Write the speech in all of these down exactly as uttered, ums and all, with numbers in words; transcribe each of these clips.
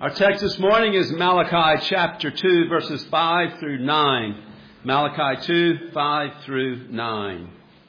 Our text this morning is Malachi chapter two, verses five through nine. Malachi two, five through nine.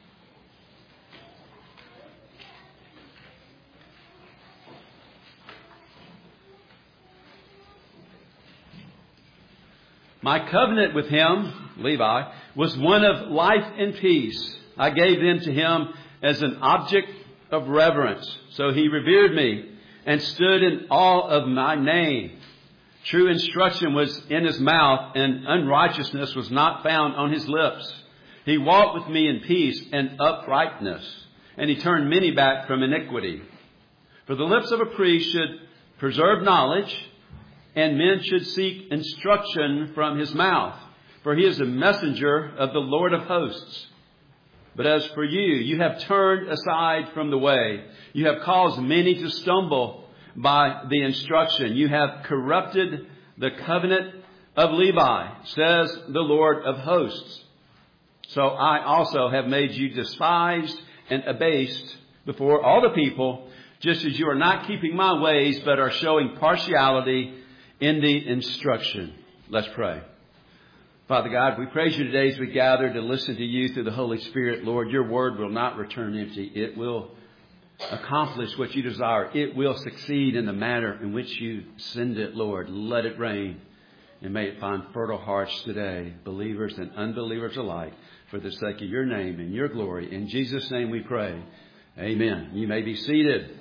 My covenant with him, Levi, was one of life and peace. I gave them to him as an object of reverence. So he revered me and stood in awe of my name. True instruction was in his mouth, and unrighteousness was not found on his lips. He walked with me in peace and uprightness, and he turned many back from iniquity. For the lips of a priest should preserve knowledge, and men should seek instruction from his mouth. For he is a messenger of the Lord of hosts. But as for you, you have turned aside from the way. You have caused many to stumble by the instruction. You have corrupted the covenant of Levi, says the Lord of hosts. So I also have made you despised and abased before all the people, just as you are not keeping my ways, but are showing partiality in the instruction. Let's pray. Father God, we praise you today as we gather to listen to you through the Holy Spirit. Lord, your word will not return empty. It will accomplish what you desire. It will succeed in the manner in which you send it, Lord. Let it rain, and may it find fertile hearts today, believers and unbelievers alike, for the sake of your name and your glory. In Jesus' name we pray. Amen. You may be seated.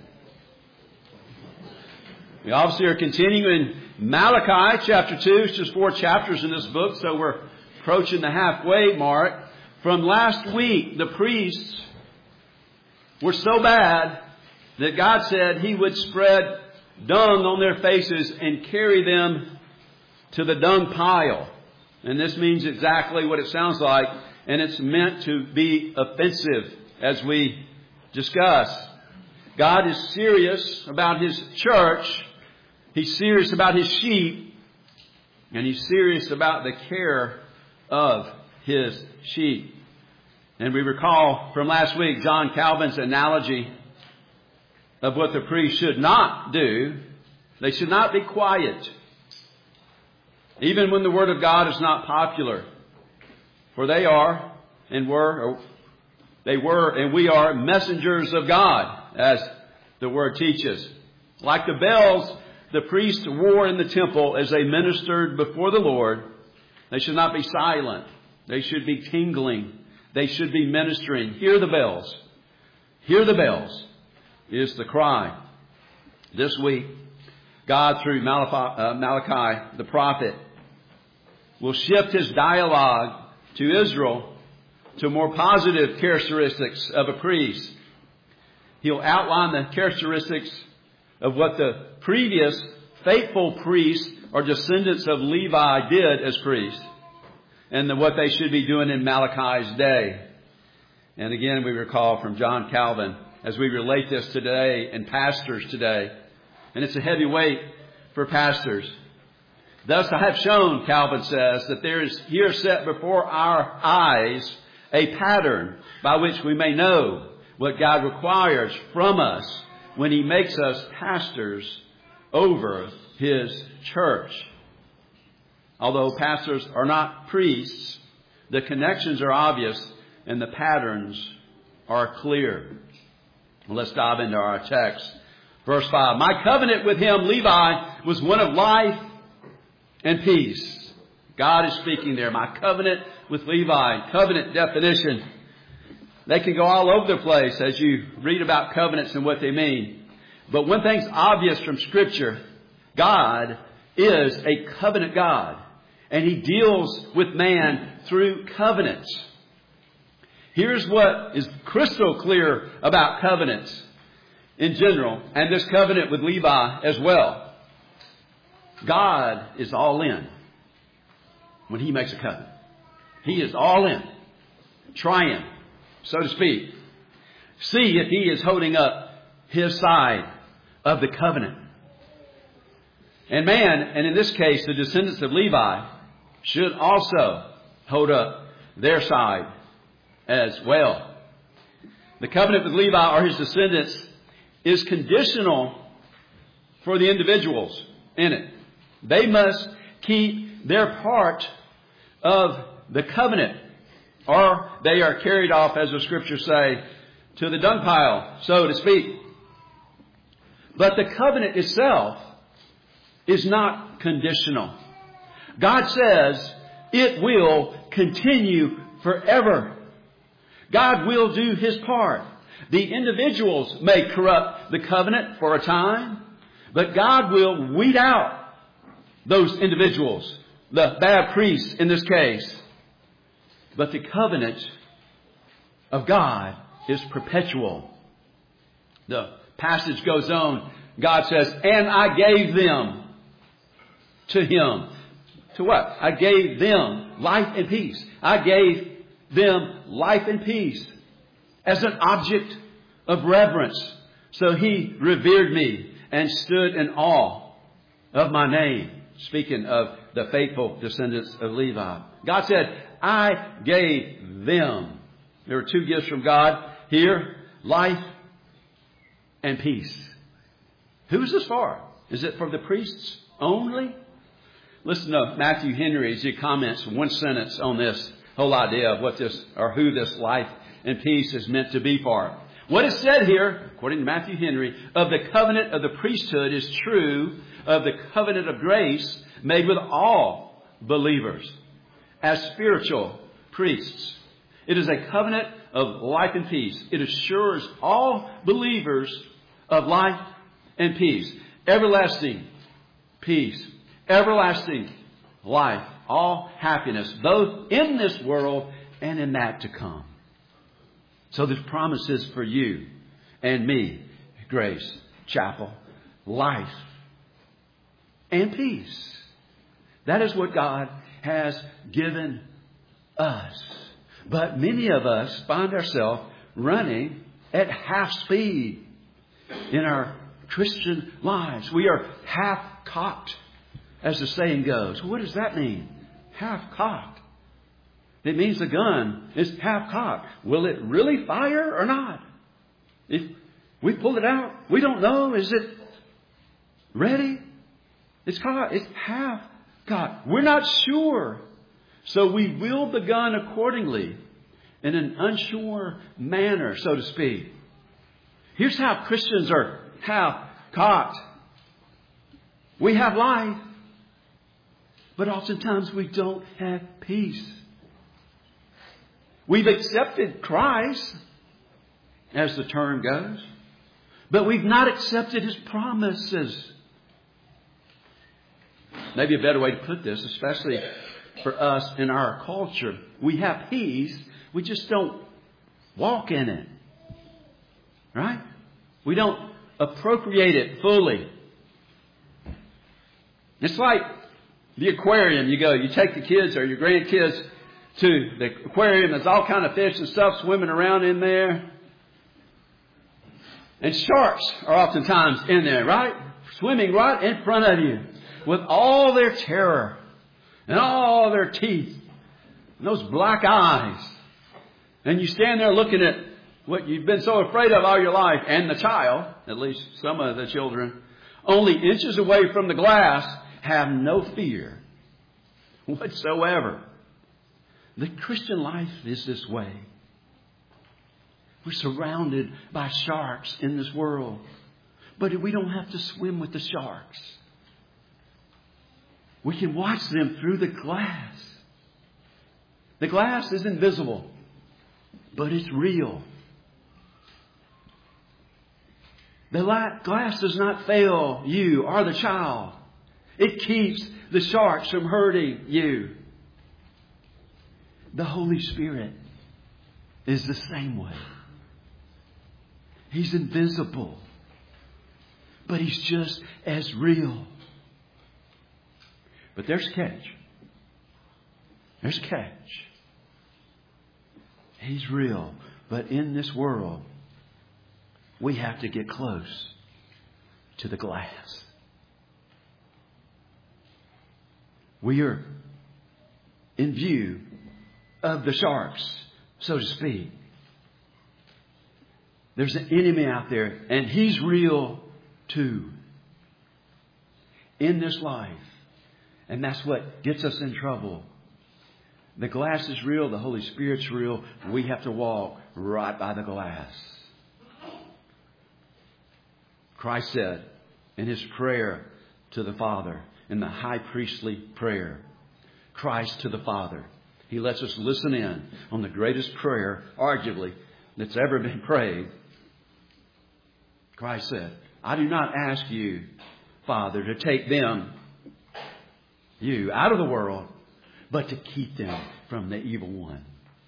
We obviously are continuing in Malachi chapter two. It's just four chapters in this book, so we're approaching the halfway mark. From last week, the priests were so bad that God said he would spread dung on their faces and carry them to the dung pile. And this means exactly what it sounds like, and it's meant to be offensive, as we discuss. God is serious about his church. He's serious about his sheep, and he's serious about the care of his sheep. And we recall from last week John Calvin's analogy of what the priest should not do. They should not be quiet, even when the word of God is not popular. For they are and were, or they were and we are messengers of God, as the word teaches. Like the bells the priests wore in the temple as they ministered before the Lord, they should not be silent. They should be tingling. They should be ministering. Hear the bells. Hear the bells is the cry. This week, God, through Malachi, uh, Malachi the prophet, will shift his dialogue to Israel to more positive characteristics of a priest. He'll outline the characteristics of what the previous faithful priests or descendants of Levi did as priests, and the, what they should be doing in Malachi's day. And again, we recall from John Calvin, as we relate this today and pastors today, and it's a heavy weight for pastors. Thus I have shown, Calvin says, that there is here set before our eyes a pattern by which we may know what God requires from us when he makes us pastors over his church. Although pastors are not priests, the connections are obvious and the patterns are clear. Well, let's dive into our text. Verse five. My covenant with him, Levi, was one of life and peace. God is speaking there. My covenant with Levi. Covenant definition. They can go all over the place as you read about covenants and what they mean. But one thing's obvious from Scripture. God is a covenant God. And he deals with man through covenants. Here's what is crystal clear about covenants in general, and this covenant with Levi as well. God is all in when he makes a covenant. He is all in. Trying, so to speak. See if he is holding up his side of the covenant. And man, and in this case the descendants of Levi, should also hold up their side as well. The covenant with Levi or his descendants is conditional for the individuals. in it. They must keep their part of the covenant, or they are carried off, as the scriptures say, to the dung pile, so to speak. But the covenant itself is not conditional. God says it will continue forever. God will do His part. The individuals may corrupt the covenant for a time, but God will weed out those individuals, the bad priests in this case. But the covenant of God is perpetual. The passage goes on. God says, and I gave them to Him. To what? I gave them life and peace. I gave them life and peace as an object of reverence. So He revered me and stood in awe of my name. Speaking of the faithful descendants of Levi. God said, I gave them. There were two gifts from God here. Life and peace. Who is this for? Is it for the priests only? Listen to Matthew Henry as he comments one sentence on this whole idea of what this, or who this life and peace is meant to be for. What is said here, according to Matthew Henry, of the covenant of the priesthood is true of the covenant of grace made with all believers as spiritual priests. It is a covenant of life and peace. It assures all believers of life and peace. Everlasting peace. Everlasting life. All happiness. Both in this world and in that to come. So there's promises for you and me. Grace Chapel. Life and peace. That is what God has given us. But many of us find ourselves running at half speed in our Christian lives. We are half-cocked, as the saying goes. What does that mean? Half-cocked. It means the gun is half-cocked. Will it really fire or not? If we pull it out, we don't know. Is it ready? It's cocked. It's half-cocked. We're not sure. So we wield the gun accordingly in an unsure manner, so to speak. Here's how Christians are half-cocked. We have life, but oftentimes we don't have peace. We've accepted Christ, as the term goes, but we've not accepted His promises. Maybe a better way to put this, especially for us in our culture. We have peace, we just don't walk in it. Right? We don't appropriate it fully. It's like the aquarium. You go, you take the kids or your grandkids to the aquarium. There's all kind of fish and stuff swimming around in there. And sharks are oftentimes in there, right? Swimming right in front of you with all their terror and all their teeth and those black eyes. And you stand there looking at what you've been so afraid of all your life, and the child, at least some of the children, only inches away from the glass, have no fear whatsoever. The Christian life is this way. We're surrounded by sharks in this world, but we don't have to swim with the sharks. We can watch them through the glass. The glass is invisible, but it's real. The glass does not fail you or the child. It keeps the sharks from hurting you. The Holy Spirit is the same way. He's invisible, but He's just as real. But there's catch. There's catch. He's real, but in this world, we have to get close to the glass. We are in view of the sharks, so to speak. There's an enemy out there, and he's real too. in this life. And that's what gets us in trouble. The glass is real. The Holy Spirit's real. We have to walk right by the glass. Christ said in His prayer to the Father, in the high priestly prayer, Christ to the Father, He lets us listen in on the greatest prayer, arguably, that's ever been prayed. Christ said, I do not ask you, Father, to take them, you, out of the world, but to keep them from the evil one.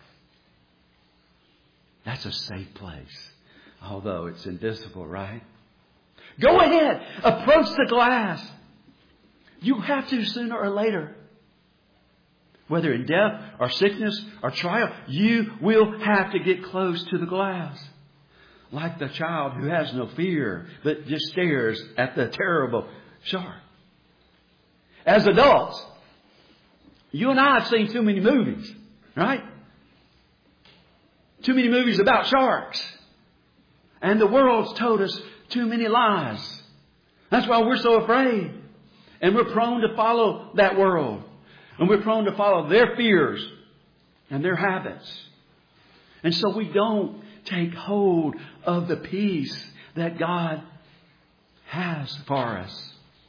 That's a safe place, although it's invisible, right? Go ahead, approach the glass. You have to sooner or later. Whether in death or sickness or trial, you will have to get close to the glass. Like the child who has no fear, but just stares at the terrible shark. As adults, you and I have seen too many movies, right? Too many movies about sharks. And the world's told us too many lies. That's why we're so afraid. And we're prone to follow that world. And we're prone to follow their fears and their habits. And so we don't take hold of the peace that God has for us.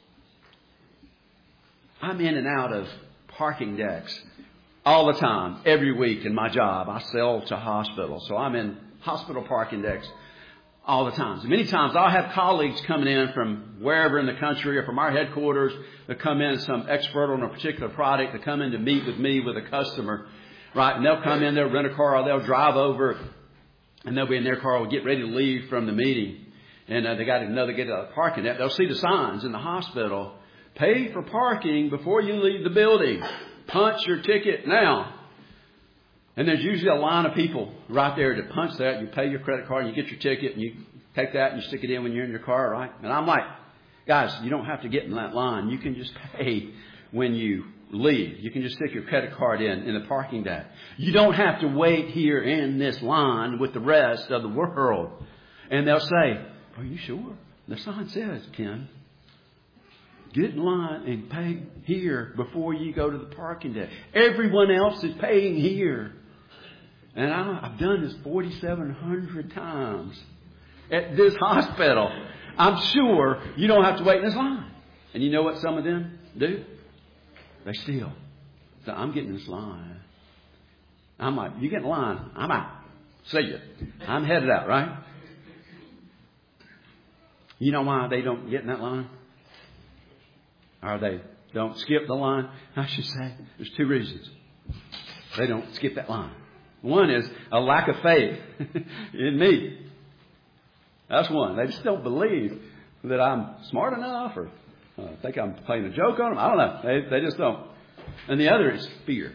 I'm in and out of parking decks all the time, every week in my job. I sell to hospitals, so I'm in hospital parking decks all the time. So many times I'll have colleagues coming in from wherever in the country or from our headquarters that come in, some expert on a particular product, that come in to meet with me with a customer, right? And they'll come in, they'll rent a car, or they'll drive over, and they'll be in their car, will get ready to leave from the meeting. And uh, they got to know they get to the parking deck. They'll see the signs in the hospital. Pay for parking before you leave the building. Punch your ticket now. And there's usually a line of people right there to punch that. You pay your credit card, and you get your ticket, and you take that and you stick it in when you're in your car, right? And I'm like, guys, you don't have to get in that line. You can just pay when you leave. You can just stick your credit card in in the parking deck. You don't have to wait here in this line with the rest of the world. And they'll say, are you sure? The sign says, Ken, get in line and pay here before you go to the parking deck. Everyone else is paying here. And I, I've done this forty-seven hundred times at this hospital. I'm sure you don't have to wait in this line. And you know what some of them do? They steal. So I'm getting in this line. I'm like, you get in line. I'm out. See you. I'm headed out, right? You know why they don't get in that line? Or they don't skip the line? I should say there's two reasons they don't skip that line. One is a lack of faith in me. That's one. They just don't believe that I'm smart enough, or uh, think I'm playing a joke on them. I don't know. They, they just don't. And the other is fear.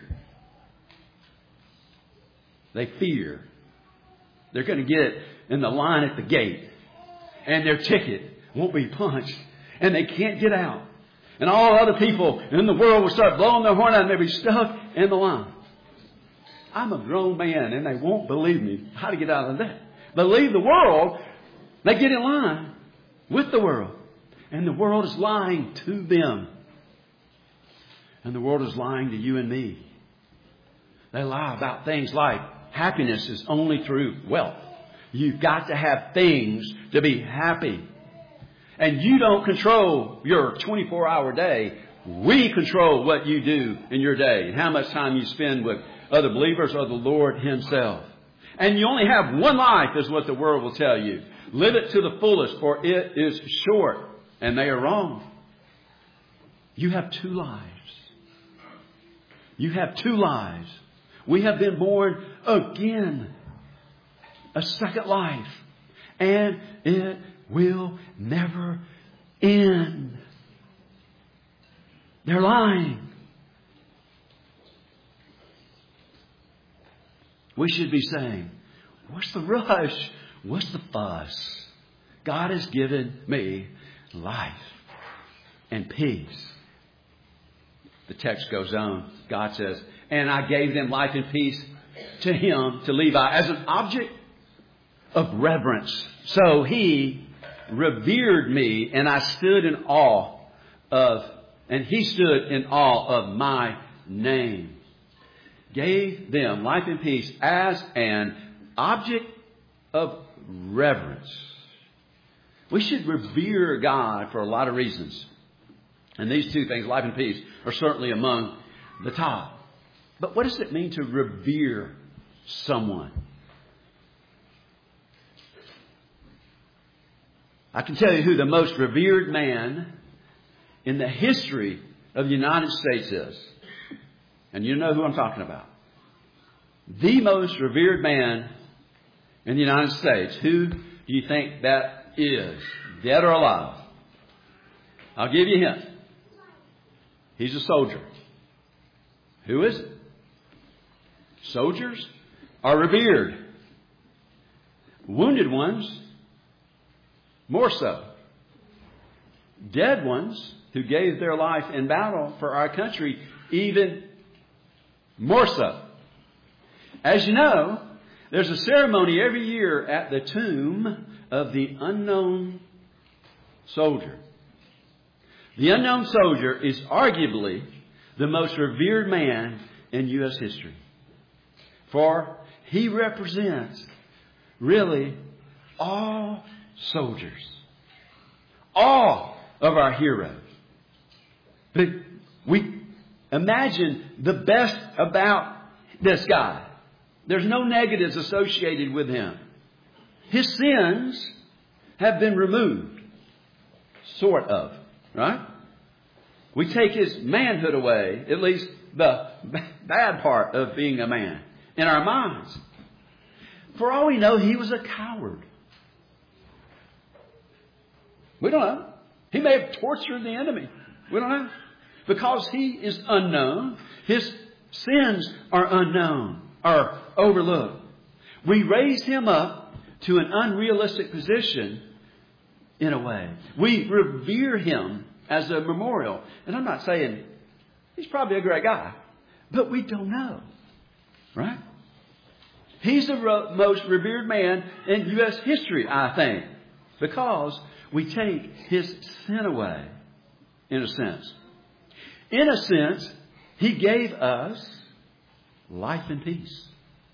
They fear they're going to get in the line at the gate, and their ticket won't be punched, and they can't get out. And all other people in the world will start blowing their horn out, and they'll be stuck in the line. I'm a grown man, and they won't believe me how to get out of that. They leave the world. They get in line with the world. And the world is lying to them. And the world is lying to you and me. They lie about things like happiness is only through wealth. You've got to have things to be happy. And you don't control your twenty-four hour day. We control what you do in your day and how much time you spend with other believers or the Lord Himself. And you only have one life, is what the world will tell you. Live it to the fullest, for it is short. And they are wrong. You have two lives. You have two lives. We have been born again. A second life. And it will never end. They're lying. We should be saying, what's the rush? What's the fuss? God has given me life and peace. The text goes on. God says, and I gave them life and peace to him, to Levi, as an object of reverence. So he revered me, and I stood in awe of, and he stood in awe of my name. Gave them life and peace as an object of reverence. We should revere God for a lot of reasons. And these two things, life and peace, are certainly among the top. But what does it mean to revere someone? I can tell you who the most revered man in the history of the United States is. And you know who I'm talking about. The most revered man in the United States. Who do you think that is? Dead or alive? I'll give you a hint. He's a soldier. Who is it? Soldiers are revered. Wounded ones, more so. Dead ones who gave their life in battle for our country, even more so. As you know, there's a ceremony every year at the tomb of the unknown soldier. The unknown soldier is arguably the most revered man in U S history. For he represents really all soldiers. All of our heroes. But we imagine the best about this guy. There's no negatives associated with him. His sins have been removed. Sort of. Right? We take his manhood away, at least the bad part of being a man, in our minds. For all we know, he was a coward. We don't know. He may have tortured the enemy. We don't know. Because he is unknown, his sins are unknown, are overlooked. We raise him up to an unrealistic position in a way. We revere him as a memorial. And I'm not saying he's probably a great guy, but we don't know. Right? He's the ro- most revered man in U S history, I think, because we take his sin away, in a sense. In a sense, he gave us life and peace.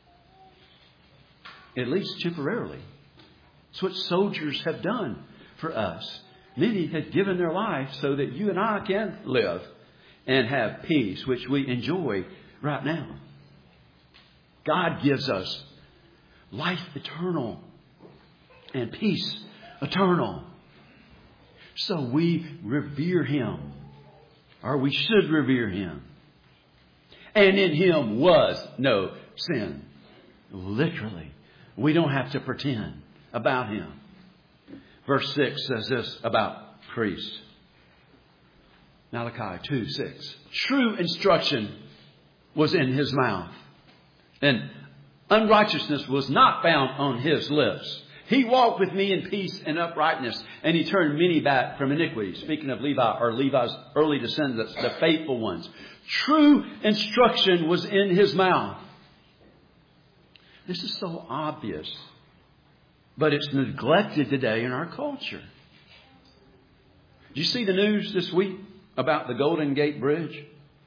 At least temporarily. It's what soldiers have done for us. Many have given their life so that you and I can live and have peace, which we enjoy right now. God gives us life eternal and peace eternal. So we revere him, or we should revere him. And in him was no sin. Literally. We don't have to pretend about him. Verse six says this about priests. Malachi two six. True instruction was in his mouth, and unrighteousness was not found on his lips. He walked with me in peace and uprightness, and he turned many back from iniquity. Speaking of Levi, or Levi's early descendants, the faithful ones. True instruction was in his mouth. This is so obvious, but it's neglected today in our culture. Did you see the news this week about the Golden Gate Bridge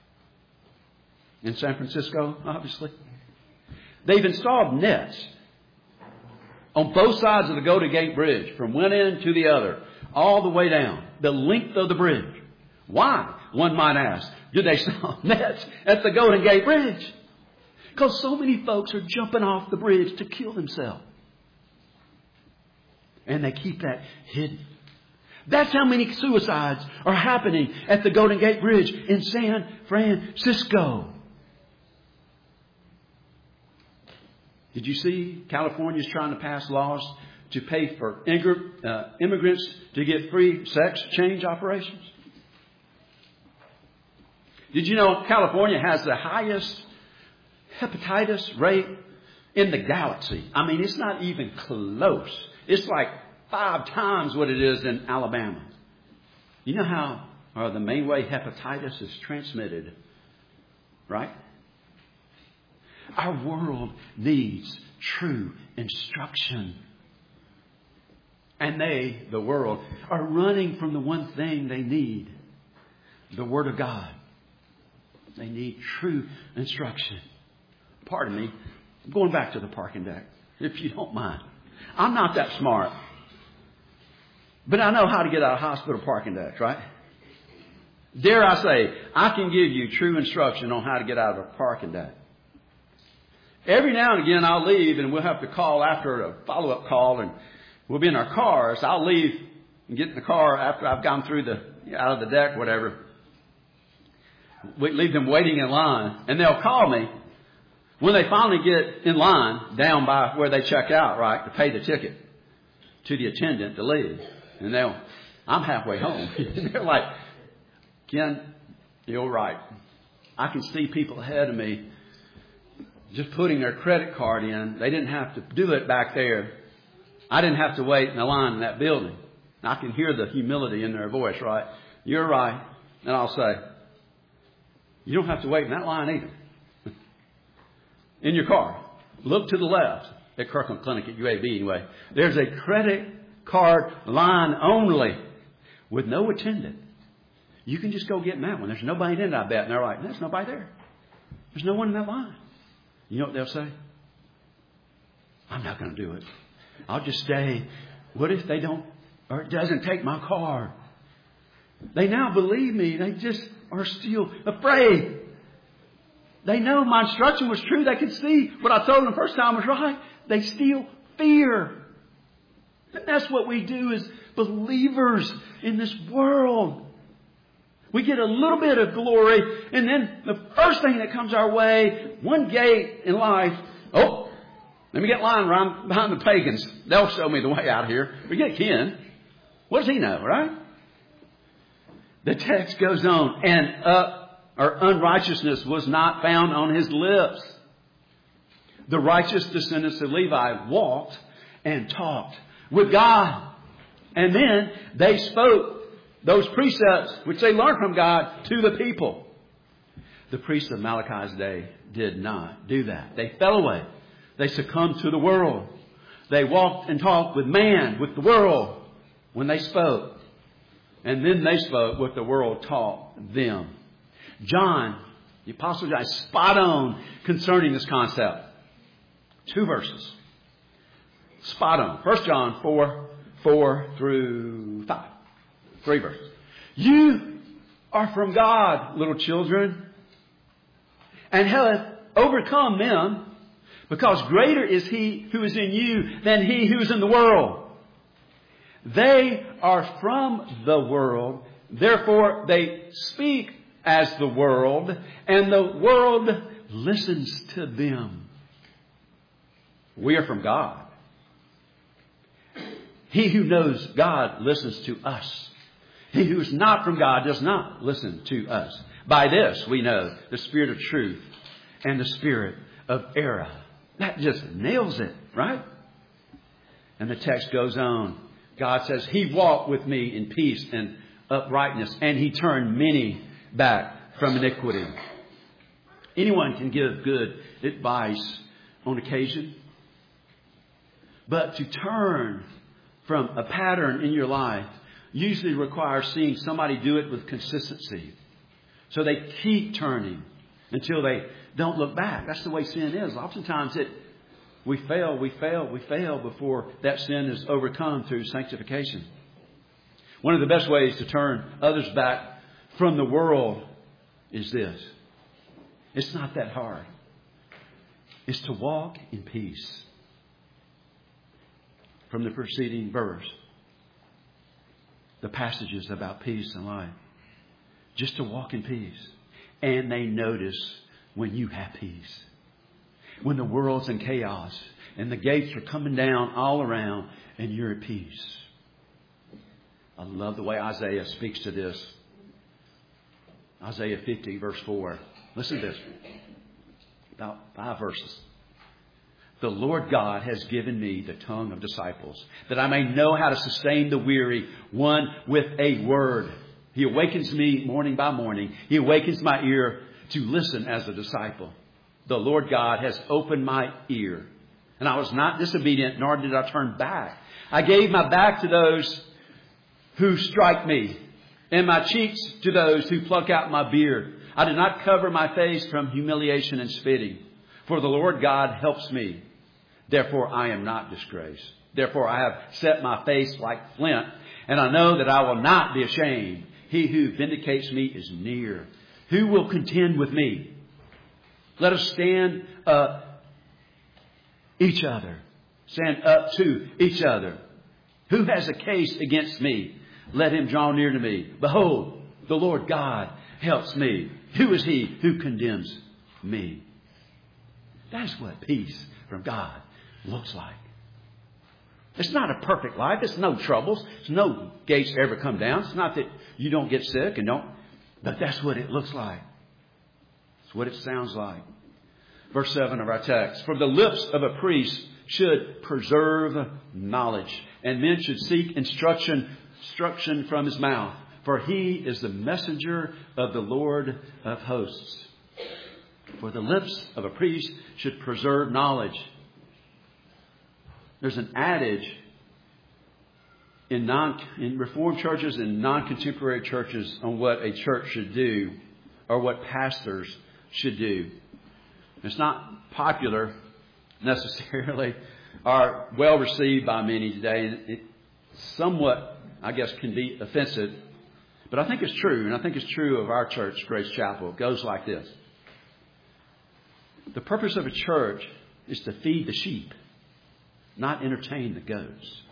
in San Francisco, obviously? They've installed nets on both sides of the Golden Gate Bridge, from one end to the other, all the way down, the length of the bridge. Why, one might ask, do they install nets at the Golden Gate Bridge? Because so many folks are jumping off the bridge to kill themselves. And they keep that hidden. That's how many suicides are happening at the Golden Gate Bridge in San Francisco. Did you see California's trying to pass laws to pay for immigrants to get free sex change operations? Did you know California has the highest hepatitis rate in the galaxy? I mean, it's not even close. It's like five times what it is in Alabama. You know how, or the main way hepatitis is transmitted, right? Our world needs true instruction. And they, the world, are running from the one thing they need. the Word of God. They need true instruction. Pardon me. I'm going back to the parking deck, if you don't mind. I'm not that smart. But I know how to get out of hospital parking decks, right? Dare I say, I can give you true instruction on how to get out of a parking deck. Every now and again I'll leave and we'll have to call after a follow-up call and we'll be in our cars. I'll leave and get in the car after I've gone through the, out of the deck, whatever. We leave them waiting in line and they'll call me when they finally get in line down by where they check out, right, to pay the ticket to the attendant to leave. And they'll, I'm halfway home. And they're like, Ken, you're right. I can see people ahead of me just putting their credit card in. They didn't have to do it back there. I didn't have to wait in the line in that building. I can hear the humility in their voice, right? You're right. And I'll say, you don't have to wait in that line either. In your car, look to the left at Kirkland Clinic at U A B anyway. There's a credit card line only with no attendant. You can just go get in that one. There's nobody in it, I bet. And they're like, there's nobody there. There's no one in that line. You know what they'll say? I'm not going to do it. I'll just stay. What if they don't, or it doesn't take my card? They now believe me. They just are still afraid. They know my instruction was true. They could see what I told them the first time was right. They still fear. And that's what we do as believers in this world. We get a little bit of glory, and then the first thing that comes our way, one gate in life, oh, let me get line around behind the pagans. They'll show me the way out of here. Forget Ken. What does he know, right? The text goes on, and uh, or unrighteousness was not found on his lips. The righteous descendants of Levi walked and talked with God. And then they spoke those precepts which they learned from God to the people. The priests of Malachi's day did not do that. They fell away. They succumbed to the world. They walked and talked with man, with the world, when they spoke. And then they spoke what the world taught them. John, the Apostle John, is spot on concerning this concept. Two verses. Spot on. First John four, four through five. Three verses. You are from God, little children, and have overcome them, because greater is He who is in you than he who is in the world. They are from the world, therefore they speak as the world, and the world listens to them. We are from God. He who knows God listens to us. He who is not from God does not listen to us. By this we know the spirit of truth and the spirit of error. That just nails it, right? And the text goes on. God says, He walked with me in peace and uprightness, and He turned many back from iniquity. Anyone can give good advice on occasion. But to turn from a pattern in your life usually requires seeing somebody do it with consistency. So they keep turning until they don't look back. That's the way sin is. Oftentimes it we fail, we fail, we fail before that sin is overcome through sanctification. One of the best ways to turn others back from the world is this. It's not that hard. It's to walk in peace. From the preceding verse, the passages about peace and life. Just to walk in peace. And they notice when you have peace. When the world's in chaos and the gates are coming down all around and you're at peace. I love the way Isaiah speaks to this. Isaiah fifty verse four. Listen to this. About five verses. The Lord God has given me the tongue of disciples, that I may know how to sustain the weary, one with a word. He awakens me morning by morning. He awakens my ear to listen as a disciple. The Lord God has opened my ear, and I was not disobedient, nor did I turn back. I gave my back to those who strike me, and my cheeks to those who pluck out my beard. I do not cover my face from humiliation and spitting. For the Lord God helps me. Therefore I am not disgraced. Therefore I have set my face like flint, and I know that I will not be ashamed. He who vindicates me is near. Who will contend with me? Let us stand up each other. Stand up to each other. Who has a case against me? Let him draw near to me. Behold, the Lord God helps me. Who is he who condemns me? That's what peace from God looks like. It's not a perfect life. It's no troubles. It's no gates ever come down. It's not that you don't get sick and don't. But that's what it looks like. It's what it sounds like. Verse seven of our text. For the lips of a priest should preserve knowledge, and men should seek instruction, instruction from his mouth. For he is the messenger of the Lord of hosts. For the lips of a priest should preserve knowledge. There's an adage in non in Reformed churches and non-contemporary churches on what a church should do or what pastors should do. It's not popular necessarily or well received by many today. And it somewhat, I guess, can be offensive. But I think it's true, and I think it's true of our church, Grace Chapel. It goes like this. The purpose of a church is to feed the sheep, not entertain the goats.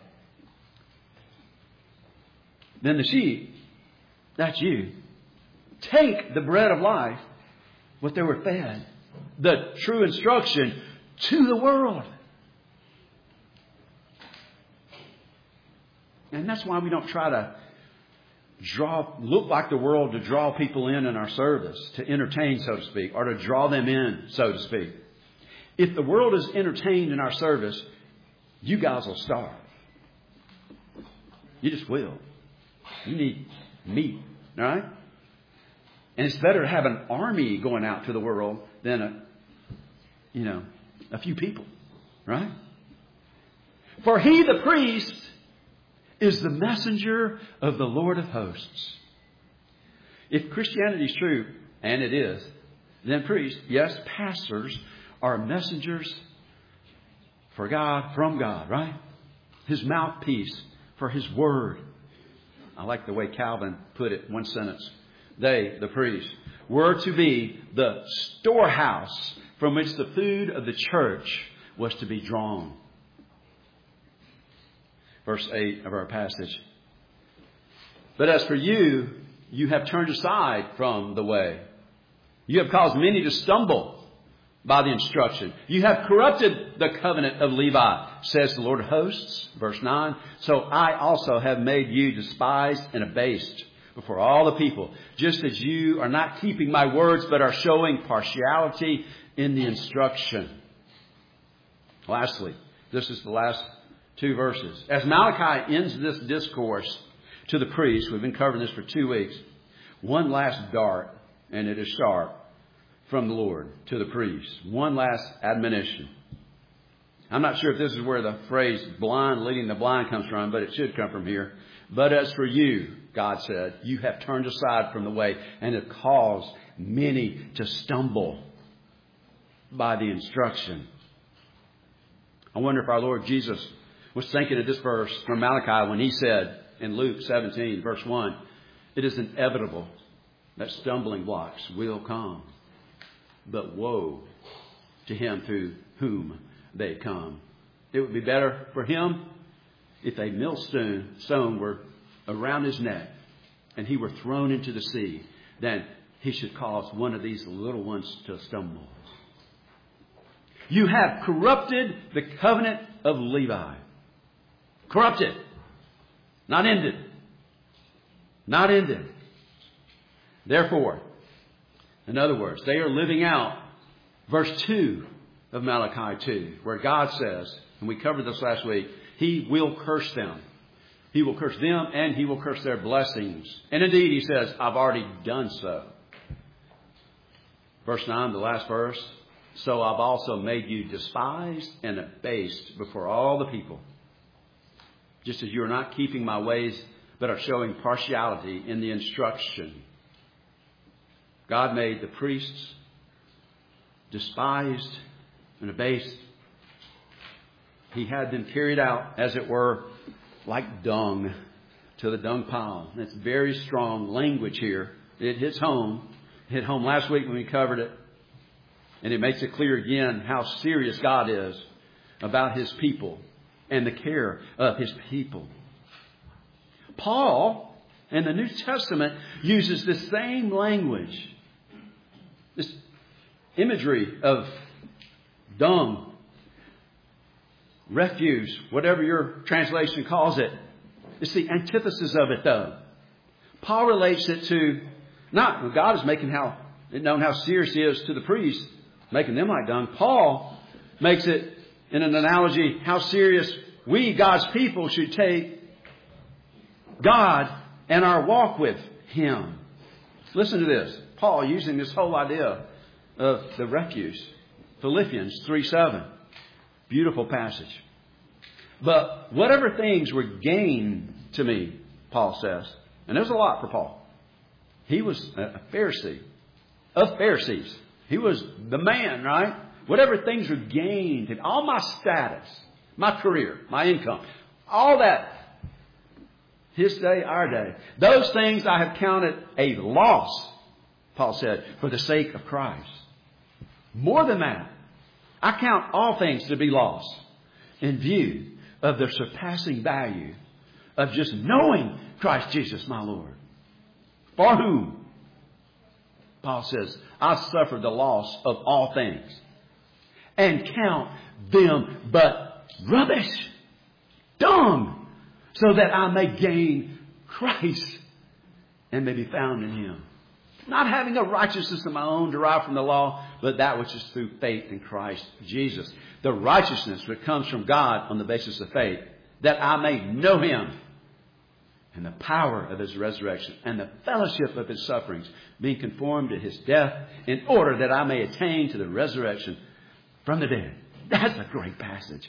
Then the sheep, that's you, take the bread of life, what they were fed, the true instruction, to the world. And that's why we don't try to draw, look like the world to draw people in in our service, to entertain, so to speak, or to draw them in, so to speak. If the world is entertained in our service, you guys will starve. You just will. You need meat, all right? And it's better to have an army going out to the world than a, you know, a few people, right? For he, the priest, is the messenger of the Lord of hosts. If Christianity is true, and it is, then priests, yes, pastors, are messengers for God, from God, right? His mouthpiece for His Word. I like the way Calvin put it in one sentence. They, the priests, were to be the storehouse from which the food of the church was to be drawn. Verse eight of our passage. But as for you, you have turned aside from the way. You have caused many to stumble by the instruction. You have corrupted the covenant of Levi, says the Lord of hosts. Verse nine. So I also have made you despised and abased before all the people, just as you are not keeping my words, but are showing partiality in the instruction. Lastly, this is the last two verses. As Malachi ends this discourse to the priests, we've been covering this for two weeks, one last dart, and it is sharp, from the Lord to the priests. One last admonition. I'm not sure if this is where the phrase blind leading the blind comes from, but it should come from here. But as for you, God said, you have turned aside from the way and have caused many to stumble by the instruction. I wonder if our Lord Jesus was thinking of this verse from Malachi when he said in Luke seventeen, verse one, it is inevitable that stumbling blocks will come. But woe to him through whom they come. It would be better for him if a millstone stone were around his neck and he were thrown into the sea than he should cause one of these little ones to stumble. You have corrupted the covenant of Levi. Corrupted. Not ended. Not ended. Therefore, in other words, they are living out verse two of Malachi two, where God says, and we covered this last week, He will curse them. He will curse them and He will curse their blessings. And indeed, He says, I've already done so. Verse nine, the last verse. So I've also made you despised and abased before all the people. Just as you are not keeping my ways, but are showing partiality in the instruction. God made the priests despised and abased. He had them carried out, as it were, like dung to the dung pile. And it's very strong language here. It hits home. It hit home last week when we covered it. And it makes it clear again how serious God is about His people and the care of His people. Paul in the New Testament uses the same language. This imagery of dung, refuse, whatever your translation calls it. It's the antithesis of it, though. Paul relates it to, not God is making how it known how serious He is to the priests, making them like dung. Paul makes it in an analogy how serious we, God's people, should take God and our walk with Him. Listen to this. Paul using this whole idea of the refuse. Philippians three seven. Beautiful passage. But whatever things were gain to me, Paul says, and there's a lot for Paul. He was a Pharisee of Pharisees. He was the man, right? Whatever things were gained, and all my status, my career, my income, all that, His day, our day, those things I have counted a loss, Paul said, for the sake of Christ. More than that, I count all things to be lost in view of the surpassing value of just knowing Christ Jesus my Lord. For whom, Paul says, I suffered the loss of all things and count them but rubbish, dung, so that I may gain Christ and may be found in Him. Not having a righteousness of my own derived from the law, but that which is through faith in Christ Jesus. The righteousness that comes from God on the basis of faith, that I may know Him and the power of His resurrection and the fellowship of His sufferings, being conformed to His death, in order that I may attain to the resurrection from the dead. That's a great passage.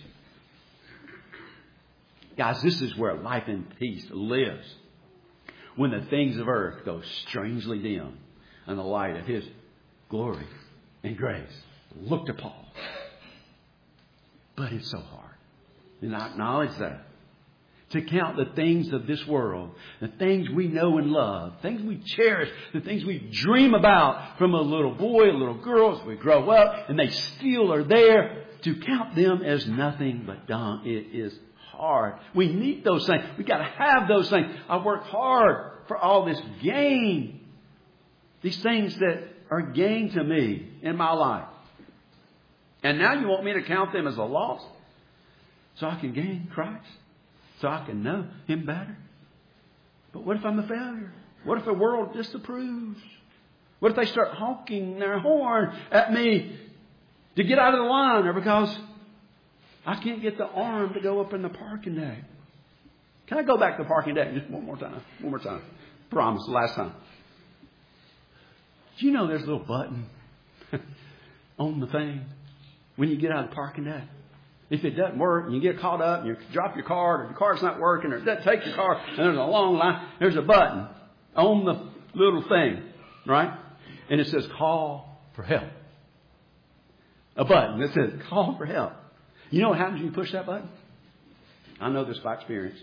Guys, this is where life in peace lives. When the things of earth go strangely dim in the light of His glory and grace. Look to Paul. But it's so hard. And I acknowledge that. To count the things of this world, the things we know and love, things we cherish, the things we dream about from a little boy, a little girl as we grow up, and they still are there. To count them as nothing but dung, it is hard. We need those things. We got to have those things. I work hard for all this gain. These things that are gain to me in my life. And now you want me to count them as a loss so I can gain Christ? So I can know Him better? But what if I'm a failure? What if the world disapproves? What if they start honking their horn at me to get out of the line, or because I can't get the arm to go up in the parking deck? Can I go back to the parking deck just one more time? One more time. Promise, last time. Do you know there's a little button on the thing when you get out of the parking deck? If it doesn't work and you get caught up and you drop your card, or your card's not working, or it doesn't take your car, and there's a long line, there's a button on the little thing, right? And it says call for help. A button that says call for help. You know what happens when you push that button? I know this by experience.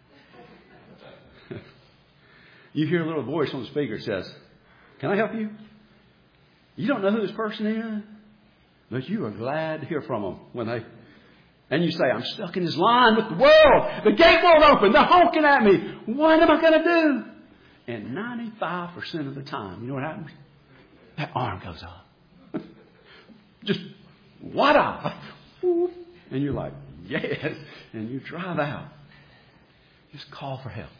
You hear a little voice on the speaker that says, can I help you? You don't know who this person is, but you are glad to hear from them when they... And you say, I'm stuck in this line with the world. The gate won't open. They're honking at me. What am I going to do? And ninety-five percent of the time, you know what happens? That arm goes up. Just, what up? And you're like, yes. And you drive out. Just call for help.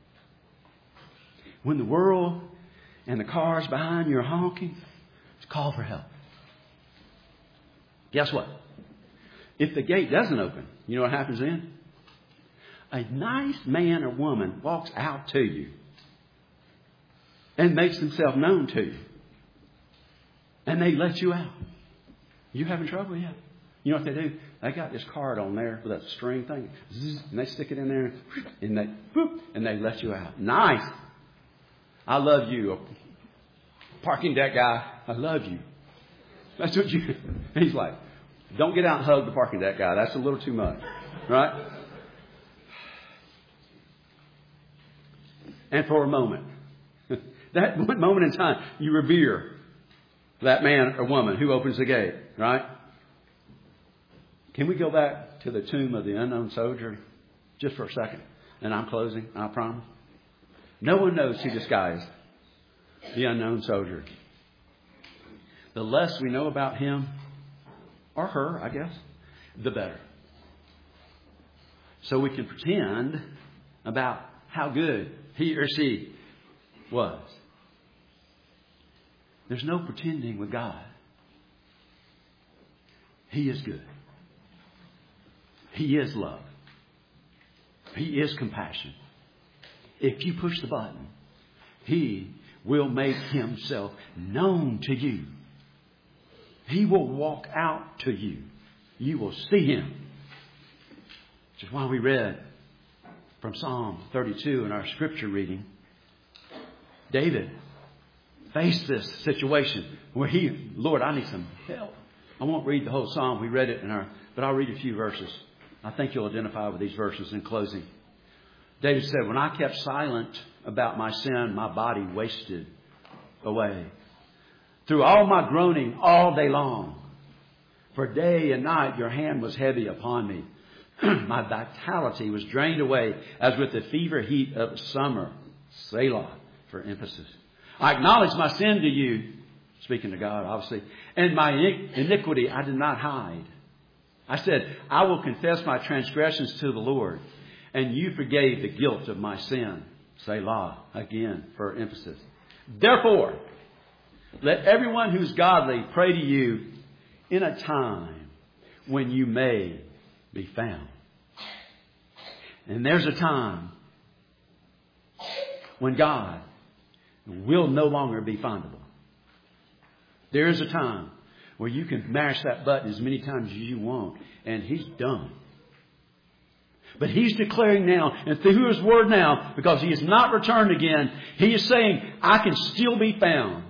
When the world and the cars behind you are honking, just call for help. Guess what? If the gate doesn't open, you know what happens then? A nice man or woman walks out to you and makes themselves known to you. And they let you out. You having trouble yet? You know what they do? They got this card on there with that string thing. And they stick it in there. And they, whoop, and they let you out. Nice. I love you. Parking deck guy, I love you. That's what you... He's like, don't get out and hug the parking deck guy. That's a little too much. Right? And for a moment, that one moment in time, you revere that man or woman who opens the gate. Right? Can we go back to the tomb of the unknown soldier just for a second? And I'm closing, I promise. No one knows who this guy is. The unknown soldier. The less we know about him, or her, I guess, the better. So we can pretend about how good he or she was. There's no pretending with God. He is good. He is love. He is compassion. If you push the button, He will make Himself known to you. He will walk out to you. You will see Him. Which is why we read from Psalm thirty-two in our scripture reading. David faced this situation where he, Lord, I need some help. I won't read the whole psalm. We read it in our, but I'll read a few verses. I think you'll identify with these verses in closing. David said, when I kept silent about my sin, my body wasted away. Through all my groaning all day long, for day and night your hand was heavy upon me. My vitality was drained away as with the fever heat of summer. Selah, for emphasis. I acknowledged my sin to you, speaking to God, obviously, and my iniquity I did not hide. I said, I will confess my transgressions to the Lord, and you forgave the guilt of my sin. Selah, again, for emphasis. Therefore, let everyone who's godly pray to you in a time when you may be found. And there's a time when God will no longer be findable. There is a time where you can mash that button as many times as you want, and He's done. But He's declaring now, and through His Word now, because He has not returned again, He is saying, I can still be found.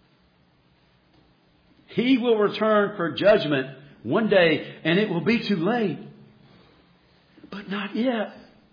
He will return for judgment one day, and it will be too late. But not yet.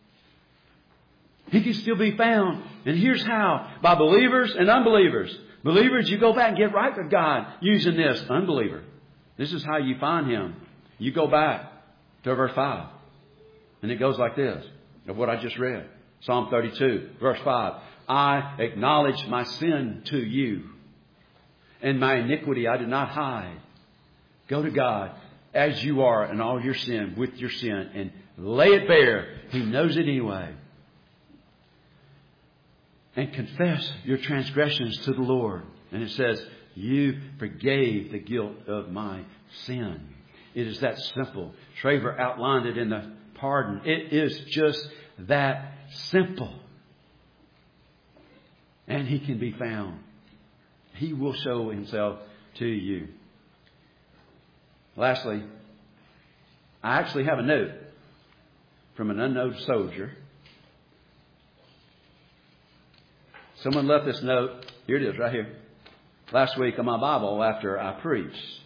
He can still be found. And here's how. By believers and unbelievers. Believers, you go back and get right with God using this. Unbeliever, this is how you find Him. You go back to verse five. And it goes like this, of what I just read. Psalm thirty-two, verse five. I acknowledge my sin to you, and my iniquity I did not hide. Go to God as you are in all your sin, with your sin, and lay it bare. He knows it anyway. And confess your transgressions to the Lord. And it says, you forgave the guilt of my sin. It is that simple. Traver outlined it in the pardon. It is just that simple. And He can be found. He will show Himself to you. Lastly, I actually have a note from an unknown soldier. Someone left this note. Here it is, right here. Last week on my Bible after I preached.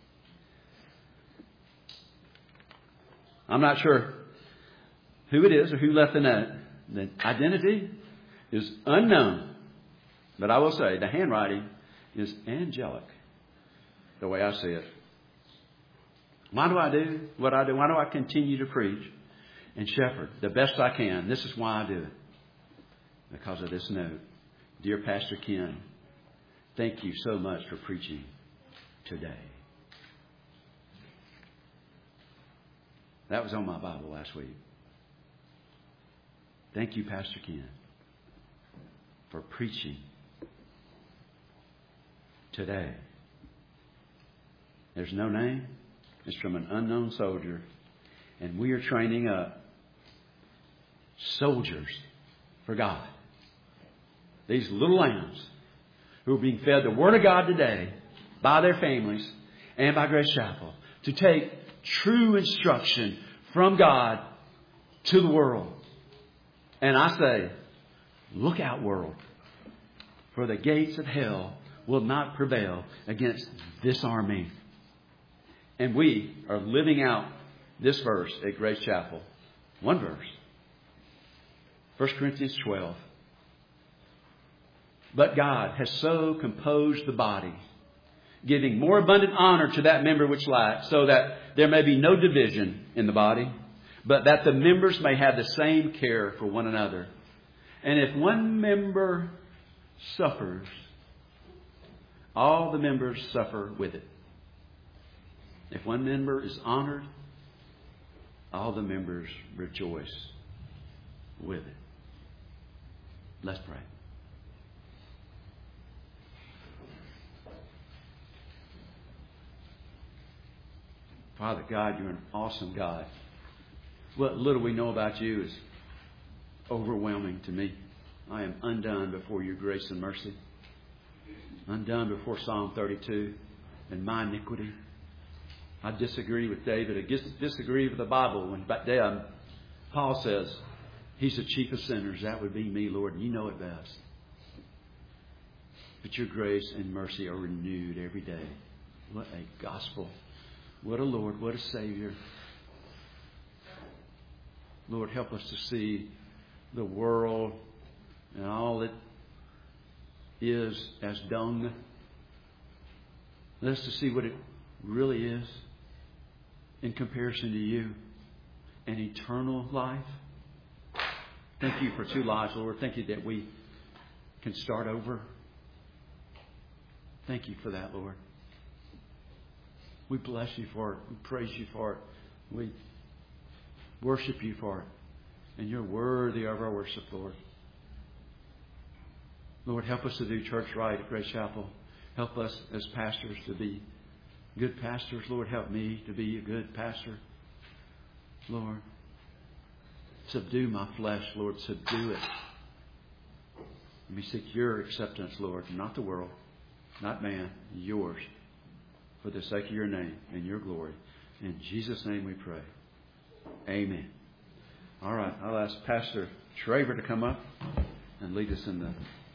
I'm not sure who it is or who left the note. The identity is unknown. But I will say the handwriting is angelic, the way I see it. Why do I do what I do? Why do I continue to preach and shepherd the best I can? This is why I do it. Because of this note. Dear Pastor Ken, thank you so much for preaching today. That was on my Bible last week. Thank you, Pastor Ken, for preaching today. There's no name. It's from an unknown soldier. And we are training up soldiers for God. These little lambs who are being fed the Word of God today by their families and by Grace Chapel to take true instruction from God to the world. And I say, look out, world, for the gates of hell will not prevail against this army. And we are living out this verse at Grace Chapel. One verse. First Corinthians twelve. But God has so composed the body, giving more abundant honor to that member which lacks, so that there may be no division in the body, but that the members may have the same care for one another. And if one member suffers, all the members suffer with it. If one member is honored, all the members rejoice with it. Let's pray. Father God, you're an awesome God. What little we know about you is overwhelming to me. I am undone before your grace and mercy. Undone before Psalm thirty-two and my iniquity. I disagree with David. I disagree with the Bible when Paul says he's the chief of sinners. That would be me, Lord, and you know it best. But your grace and mercy are renewed every day. What a gospel. What a Lord. What a Savior. Lord, help us to see the world and all it is as dung. Let us to see what it really is in comparison to you, an eternal life. Thank you for two lives, Lord. Thank you that we can start over. Thank you for that, Lord. We bless you for it. We praise you for it. We worship you for it. And you're worthy of our worship, Lord. Lord, help us to do church right at Grace Chapel. Help us as pastors to be good pastors. Lord, help me to be a good pastor. Lord, subdue my flesh, Lord. Subdue it. Let me seek your acceptance, Lord, not the world, not man, yours, for the sake of your name and your glory. In Jesus' name we pray. Amen. All right, I'll ask Pastor Traver to come up and lead us in the